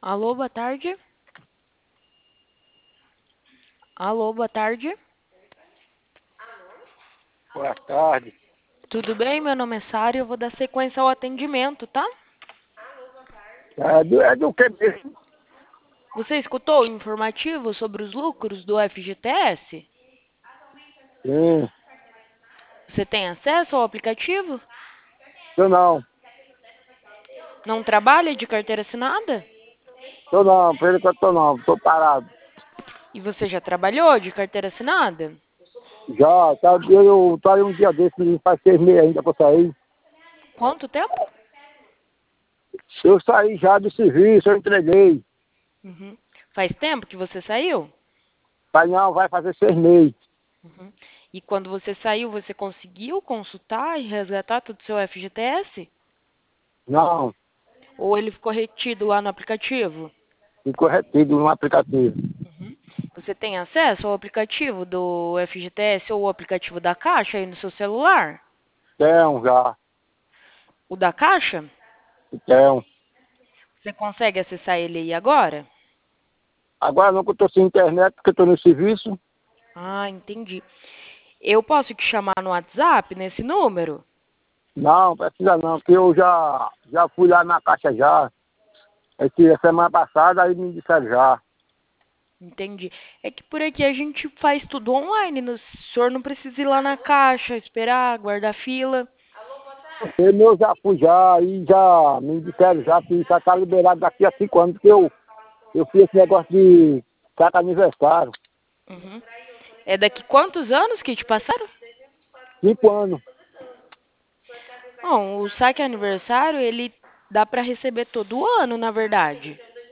Alô, boa tarde. Alô, boa tarde. Boa tarde. Tudo bem? Meu nome é Sara e eu vou dar sequência ao atendimento, tá? É do que mesmo? Você escutou o informativo sobre os lucros do FGTS? Sim. Você tem acesso ao aplicativo? Eu não. Não trabalha de carteira assinada? Tô não. Por enquanto tô não. Tô parado. E você já trabalhou de carteira assinada? Já, tá, eu tô aí um dia desse, faz 6 meses ainda pra sair. Quanto tempo? Eu saí já do serviço, eu entreguei. Uhum. Faz tempo que você saiu? Mas não, vai fazer 6 meses. Uhum. E quando você saiu, você conseguiu consultar e resgatar todo o seu FGTS? Não, Ou ele ficou retido lá no aplicativo? ficou retido no aplicativo. Uhum. Você tem acesso ao aplicativo do FGTS ou o aplicativo da Caixa aí no seu celular? Tem já. O da Caixa? Tem. Você consegue acessar ele aí agora? Agora não que eu tô sem internet, porque eu tô no serviço. Ah, entendi. Eu posso te chamar no WhatsApp nesse número? Não, precisa não, porque eu já fui lá na caixa já. A semana passada aí me disseram já. Entendi. É que por aqui a gente faz tudo online. O senhor não precisa ir lá na Caixa, esperar, guardar fila. Eu já fui já e já me disseram já que já está liberado daqui a 5 anos, porque eu fiz esse negócio de saca aniversário. Uhum. É daqui quantos anos que te passaram? 5 anos. Bom, o saque aniversário, ele dá para receber todo ano, na verdade.